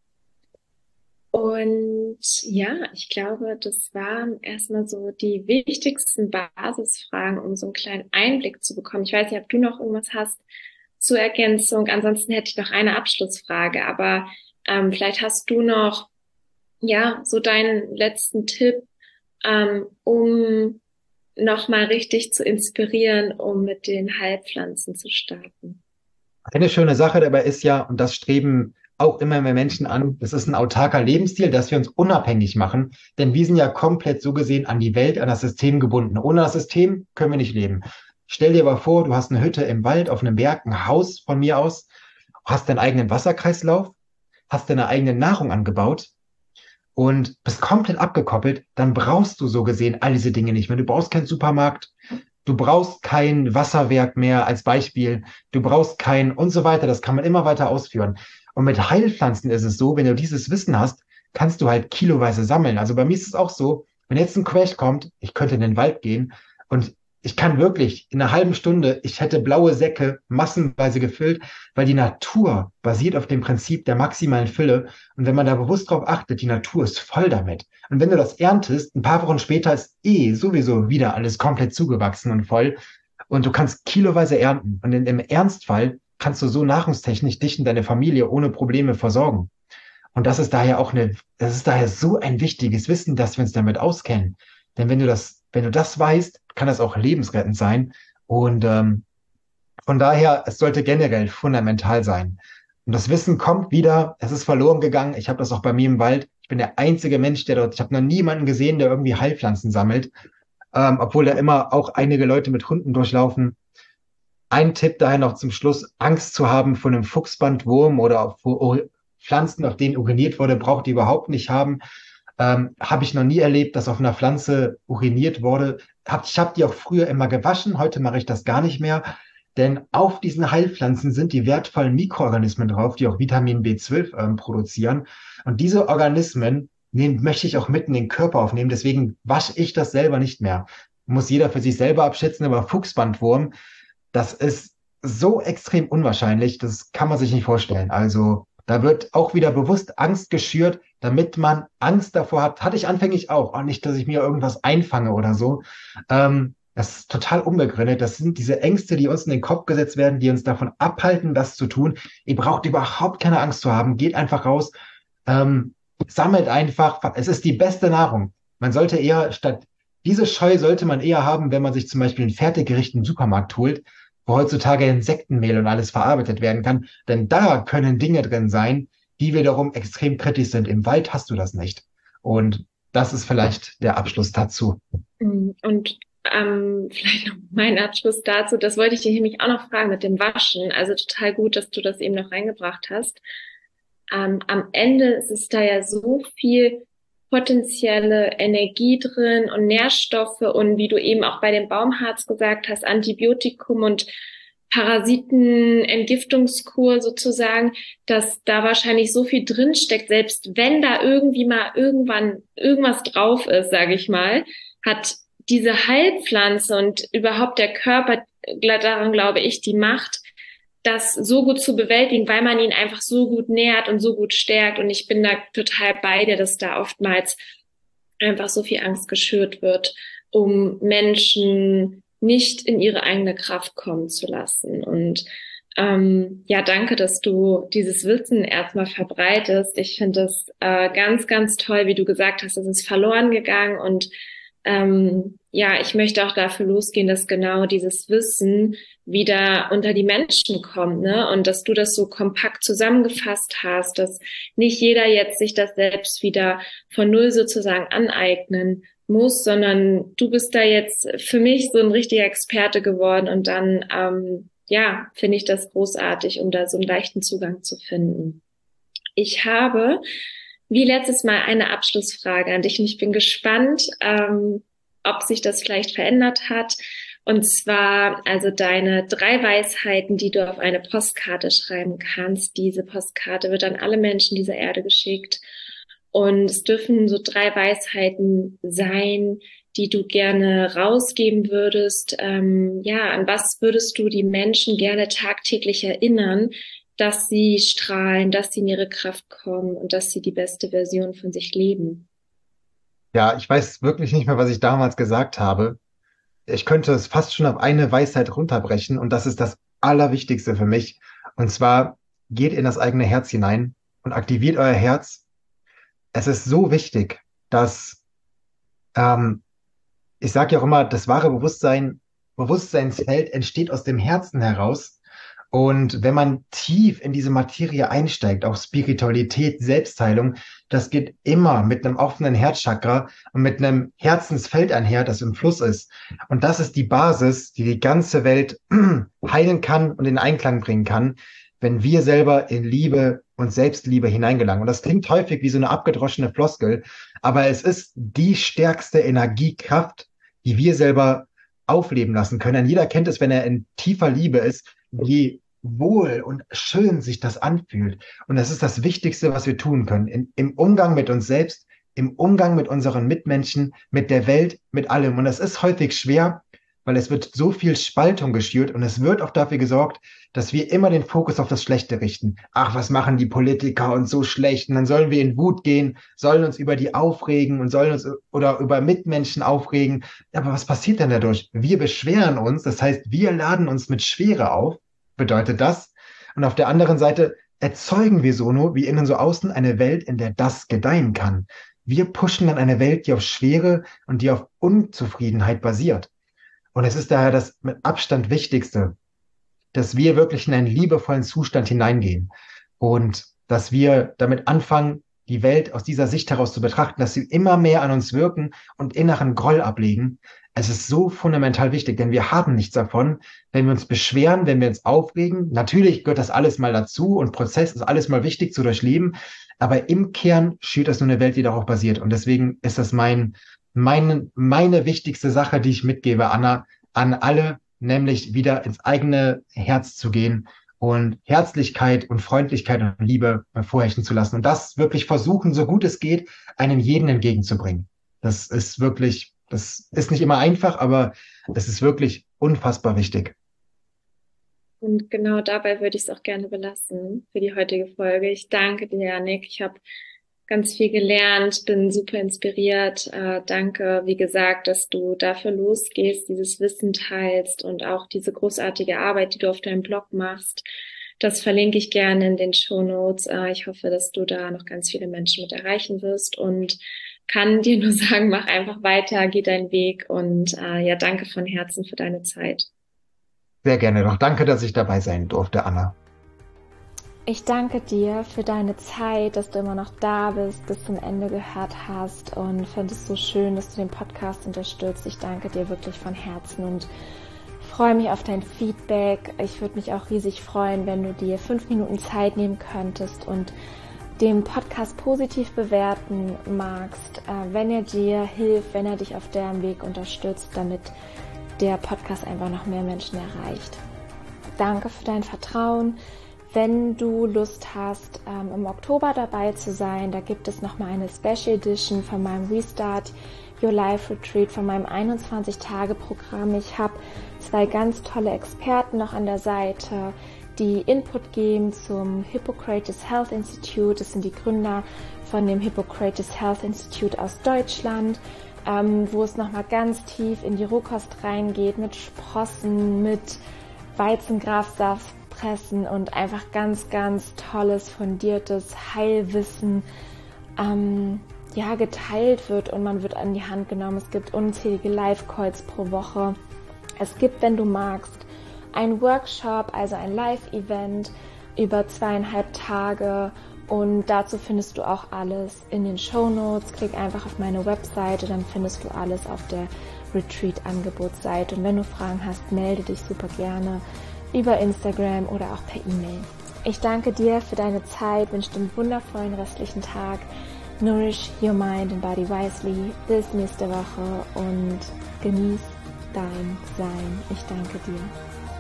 Und ja, ich glaube, das waren erstmal so die wichtigsten Basisfragen, um so einen kleinen Einblick zu bekommen. Ich weiß nicht, ob du noch irgendwas hast zur Ergänzung. Ansonsten hätte ich noch eine Abschlussfrage, aber ähm, vielleicht hast du noch, ja, so deinen letzten Tipp, ähm, um nochmal richtig zu inspirieren, um mit den Heilpflanzen zu starten. Eine schöne Sache dabei ist ja, und das streben auch immer mehr Menschen an, das ist ein autarker Lebensstil, dass wir uns unabhängig machen, denn wir sind ja komplett so gesehen an die Welt, an das System gebunden. Ohne das System können wir nicht leben. Stell dir aber vor, du hast eine Hütte im Wald, auf einem Berg, ein Haus von mir aus, hast deinen eigenen Wasserkreislauf, hast deine eigene Nahrung angebaut und bist komplett abgekoppelt, dann brauchst du so gesehen all diese Dinge nicht mehr. Du brauchst keinen Supermarkt, du brauchst kein Wasserwerk mehr als Beispiel, du brauchst kein und so weiter. Das kann man immer weiter ausführen. Und mit Heilpflanzen ist es so, wenn du dieses Wissen hast, kannst du halt kiloweise sammeln. Also bei mir ist es auch so, wenn jetzt ein Crash kommt, ich könnte in den Wald gehen und ich kann wirklich in einer halben Stunde, ich hätte blaue Säcke massenweise gefüllt, weil die Natur basiert auf dem Prinzip der maximalen Fülle. Und wenn man da bewusst drauf achtet, die Natur ist voll damit. Und wenn du das erntest, ein paar Wochen später ist eh sowieso wieder alles komplett zugewachsen und voll. Und du kannst kiloweise ernten. Und in, im Ernstfall kannst du so nahrungstechnisch dich und deine Familie ohne Probleme versorgen. Und das ist daher auch eine, das ist daher so ein wichtiges Wissen, dass wir uns damit auskennen. Denn wenn du das, wenn du das weißt, kann das auch lebensrettend sein. Und ähm, von daher, es sollte generell fundamental sein. Und das Wissen kommt wieder, es ist verloren gegangen. Ich habe das auch bei mir im Wald. Ich bin der einzige Mensch, der dort, ich habe noch niemanden gesehen, der irgendwie Heilpflanzen sammelt, ähm, obwohl da immer auch einige Leute mit Hunden durchlaufen. Ein Tipp daher noch zum Schluss, Angst zu haben vor einem Fuchsbandwurm oder vor Pflanzen, auf denen uriniert wurde, braucht ihr überhaupt nicht haben. Ähm, habe ich noch nie erlebt, dass auf einer Pflanze uriniert wurde. Hab, ich habe die auch früher immer gewaschen, heute mache ich das gar nicht mehr. Denn auf diesen Heilpflanzen sind die wertvollen Mikroorganismen drauf, die auch Vitamin B zwölf ähm, produzieren. Und diese Organismen nehm, möchte ich auch mitten in den Körper aufnehmen. Deswegen wasche ich das selber nicht mehr. Muss jeder für sich selber abschätzen, aber Fuchsbandwurm, das ist so extrem unwahrscheinlich, das kann man sich nicht vorstellen. Also da wird auch wieder bewusst Angst geschürt, damit man Angst davor hat. Hatte ich anfänglich auch. Auch nicht, dass ich mir irgendwas einfange oder so. Ähm, das ist total unbegründet. Das sind diese Ängste, die uns in den Kopf gesetzt werden, die uns davon abhalten, das zu tun. Ihr braucht überhaupt keine Angst zu haben. Geht einfach raus. Ähm, sammelt einfach. Es ist die beste Nahrung. Man sollte eher statt diese Scheu sollte man eher haben, wenn man sich zum Beispiel ein Fertiggericht im Supermarkt holt, wo heutzutage Insektenmehl und alles verarbeitet werden kann. Denn da können Dinge drin sein, die wiederum extrem kritisch sind. Im Wald hast du das nicht. Und das ist vielleicht der Abschluss dazu. Und ähm, vielleicht noch mein Abschluss dazu, das wollte ich dir nämlich auch noch fragen mit dem Waschen. Also total gut, dass du das eben noch reingebracht hast. Ähm, am Ende ist es da ja so viel potenzielle Energie drin und Nährstoffe und wie du eben auch bei dem Baumharz gesagt hast, Antibiotikum und Parasitenentgiftungskur sozusagen, dass da wahrscheinlich so viel drinsteckt, selbst wenn da irgendwie mal irgendwann irgendwas drauf ist, sage ich mal, hat diese Heilpflanze und überhaupt der Körper, daran glaube ich, die Macht, das so gut zu bewältigen, weil man ihn einfach so gut nährt und so gut stärkt. Und ich bin da total bei dir, dass da oftmals einfach so viel Angst geschürt wird, um Menschen nicht in ihre eigene Kraft kommen zu lassen. Und ähm, ja, danke, dass du dieses Wissen erstmal verbreitest. Ich finde das äh, ganz, ganz toll, wie du gesagt hast, es ist verloren gegangen. Und ähm, ja, ich möchte auch dafür losgehen, dass genau dieses Wissen wieder unter die Menschen kommt, ne? Und dass du das so kompakt zusammengefasst hast, dass nicht jeder jetzt sich das selbst wieder von null sozusagen aneignen muss, sondern du bist da jetzt für mich so ein richtiger Experte geworden und dann, ähm, ja, finde ich das großartig, um da so einen leichten Zugang zu finden. Ich habe, wie letztes Mal, eine Abschlussfrage an dich und ich bin gespannt, ähm, ob sich das vielleicht verändert hat. Und zwar also deine drei Weisheiten, die du auf eine Postkarte schreiben kannst. Diese Postkarte wird an alle Menschen dieser Erde geschickt. Und es dürfen so drei Weisheiten sein, die du gerne rausgeben würdest. Ähm, ja, an was würdest du die Menschen gerne tagtäglich erinnern, dass sie strahlen, dass sie in ihre Kraft kommen und dass sie die beste Version von sich leben? Ja, ich weiß wirklich nicht mehr, was ich damals gesagt habe. Ich könnte es fast schon auf eine Weisheit runterbrechen und das ist das Allerwichtigste für mich. Und zwar geht in das eigene Herz hinein und aktiviert euer Herz. Es ist so wichtig, dass, ähm, ich sage ja auch immer, das wahre Bewusstsein, Bewusstseinsfeld entsteht aus dem Herzen heraus. Und wenn man tief in diese Materie einsteigt, auch Spiritualität, Selbstheilung, das geht immer mit einem offenen Herzchakra und mit einem Herzensfeld einher, das im Fluss ist. Und das ist die Basis, die die ganze Welt heilen kann und in Einklang bringen kann, wenn wir selber in Liebe und Selbstliebe hineingelangen. Und das klingt häufig wie so eine abgedroschene Floskel, aber es ist die stärkste Energiekraft, die wir selber aufleben lassen können. Jeder kennt es, wenn er in tiefer Liebe ist, wie wohl und schön sich das anfühlt. Und das ist das Wichtigste, was wir tun können. In, im Umgang mit uns selbst, im Umgang mit unseren Mitmenschen, mit der Welt, mit allem. Und das ist häufig schwer, weil es wird so viel Spaltung geschürt und es wird auch dafür gesorgt, dass wir immer den Fokus auf das Schlechte richten. Ach, was machen die Politiker und so schlecht? Und dann sollen wir in Wut gehen, sollen uns über die aufregen und sollen uns oder über Mitmenschen aufregen. Aber was passiert denn dadurch? Wir beschweren uns, das heißt, wir laden uns mit Schwere auf, bedeutet das. Und auf der anderen Seite erzeugen wir so nur, wie innen so außen, eine Welt, in der das gedeihen kann. Wir pushen dann eine Welt, die auf Schwere und die auf Unzufriedenheit basiert. Und es ist daher das mit Abstand Wichtigste, dass wir wirklich in einen liebevollen Zustand hineingehen und dass wir damit anfangen, die Welt aus dieser Sicht heraus zu betrachten, dass sie immer mehr an uns wirken und inneren Groll ablegen. Es ist so fundamental wichtig, denn wir haben nichts davon, wenn wir uns beschweren, wenn wir uns aufregen. Natürlich gehört das alles mal dazu und Prozess ist alles mal wichtig zu durchleben, aber im Kern schürt das nur eine Welt, die darauf basiert. Und deswegen ist das mein, mein, meine wichtigste Sache, die ich mitgebe, Anna, an alle, nämlich wieder ins eigene Herz zu gehen und Herzlichkeit und Freundlichkeit und Liebe vorherrschen zu lassen und das wirklich versuchen, so gut es geht, einem jeden entgegenzubringen. Das ist wirklich, das ist nicht immer einfach, aber es ist wirklich unfassbar wichtig. Und genau dabei würde ich es auch gerne belassen für die heutige Folge. Ich danke dir, Yannick. Ich habe ganz viel gelernt, bin super inspiriert. Äh, danke, wie gesagt, dass du dafür losgehst, dieses Wissen teilst und auch diese großartige Arbeit, die du auf deinem Blog machst. Das verlinke ich gerne in den Shownotes. Äh, ich hoffe, dass du da noch ganz viele Menschen mit erreichen wirst und kann dir nur sagen, mach einfach weiter, geh deinen Weg und äh, ja, danke von Herzen für deine Zeit. Sehr gerne doch. Danke, dass ich dabei sein durfte, Anna. Ich danke dir für deine Zeit, dass du immer noch da bist, bis zum Ende gehört hast und finde es so schön, dass du den Podcast unterstützt. Ich danke dir wirklich von Herzen und freue mich auf dein Feedback. Ich würde mich auch riesig freuen, wenn du dir fünf Minuten Zeit nehmen könntest und den Podcast positiv bewerten magst, wenn er dir hilft, wenn er dich auf deinem Weg unterstützt, damit der Podcast einfach noch mehr Menschen erreicht. Danke für dein Vertrauen. Wenn du Lust hast, ähm, im Oktober dabei zu sein, da gibt es nochmal eine Special Edition von meinem Restart Your Life Retreat, von meinem einundzwanzig-Tage-Programm. Ich habe zwei ganz tolle Experten noch an der Seite, die Input geben zum Hippocrates Health Institute. Das sind die Gründer von dem Hippocrates Health Institute aus Deutschland, ähm, wo es nochmal ganz tief in die Rohkost reingeht, mit Sprossen, mit Weizengrassaft, Pressen und einfach ganz, ganz tolles, fundiertes Heilwissen ähm, ja, geteilt wird und man wird an die Hand genommen. Es gibt unzählige Live-Calls pro Woche. Es gibt, wenn du magst, ein Workshop, also ein Live-Event über zweieinhalb Tage und dazu findest du auch alles in den Shownotes. Klick einfach auf meine Webseite, dann findest du alles auf der Retreat-Angebotsseite und wenn du Fragen hast, melde dich super gerne über Instagram oder auch per E-Mail. Ich danke dir für deine Zeit, wünsche dir einen wundervollen restlichen Tag. Nourish your mind and body wisely bis nächste Woche und genieß dein Sein. Ich danke dir.